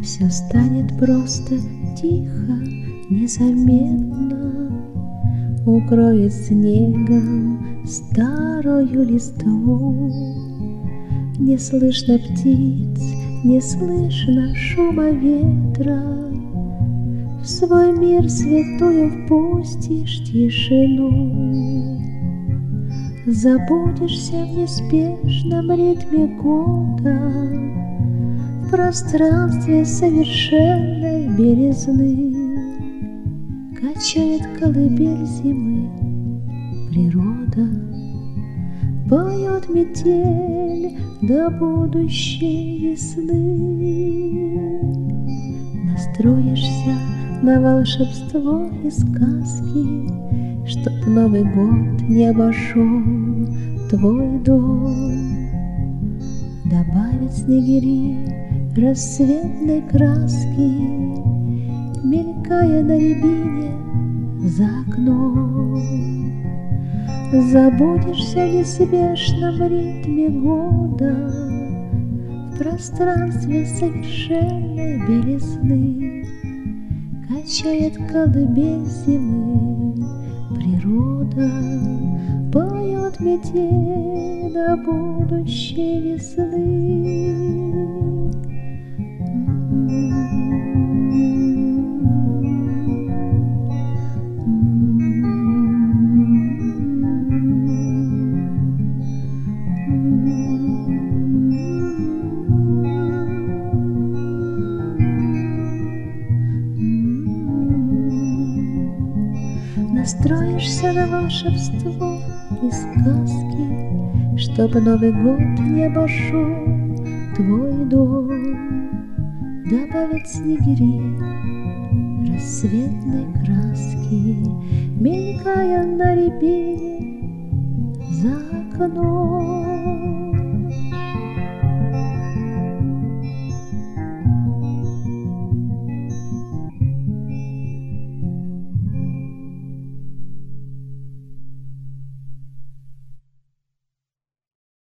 Все станет просто тихо, незаметно, укроет снегом старую листву. Не слышно птиц, не слышно шума ветра, в свой мир святую впустишь тишину. Забудешься в неспешном ритме года, в пространстве совершенной белизны. Качает колыбель зимы природа, поет метель до будущей весны. Настроишься на волшебство и сказки, чтоб Новый год не обошел твой дом. Добавит снегири рассветной краски, мелькая на рябине за окном. Забудешься в неспешном ритме года, в пространстве совершенной белизны. Качает колыбель зимы природа, поет метель до будущей весны. Настроишься на волшебство и сказки, чтоб Новый год не обошел твой дом. Добавят снегири рассветной краски, мелькая на рябине за окном.